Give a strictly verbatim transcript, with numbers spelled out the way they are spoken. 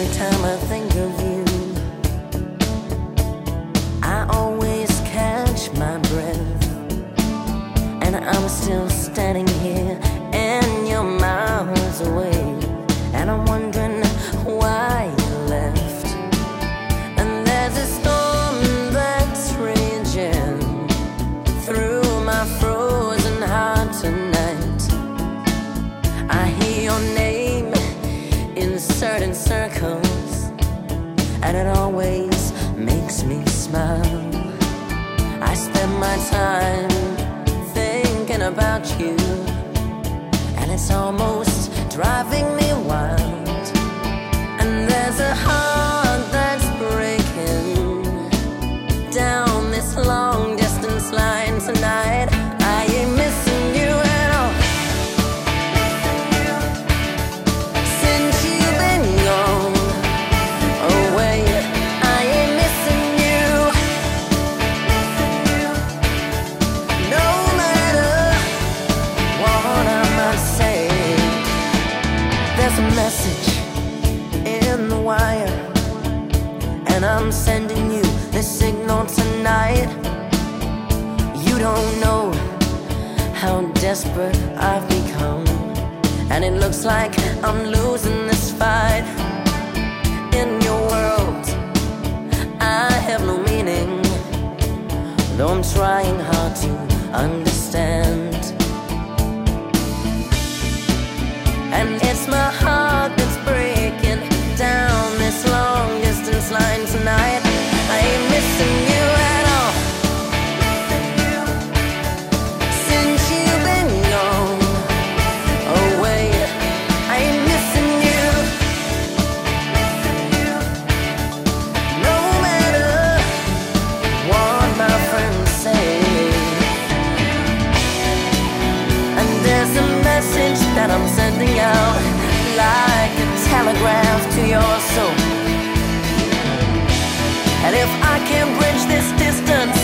Every time I think of you, I always catch my breath, and I'm still standing here and you're miles away, and I'm wondering why you left. And there's a storm that's raging through my frozen heart tonight. I hear your name in certain circles, and it always makes me smile. I spend my time thinking about you, and it's almost driving me wild. And there's a heart that's breaking down this long distance line tonight. I ain't missing you at all. Since you've been gone away, I ain't missing you. No matter what I might say, there's a message in the wire, and I'm sending you this signal tonight. You don't know how desperate I've become, and it looks like I'm losing this fight. In your world, I have no meaning, though I'm trying hard to understand. And it's my heart that's breaking down this long distance line tonight. I ain't missing you at all. Since you've been gone away, I ain't missing you. No matter what my friends say. And there's a message that I'm sending out, like a telegraph to your soul. And if I can bridge this distance,